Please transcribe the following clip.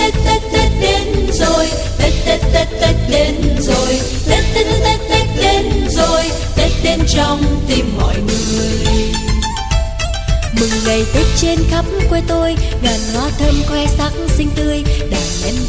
Tết Tết Tết đến rồi, Tết Tết Tết Tết đến rồi, Tết Tết Tết Tết đến rồi, Tết đến trong tim mọi người. Mừng ngày Tết trên khắp quê tôi, ngàn hoa thơm khoe sắc xinh tươi, đàn em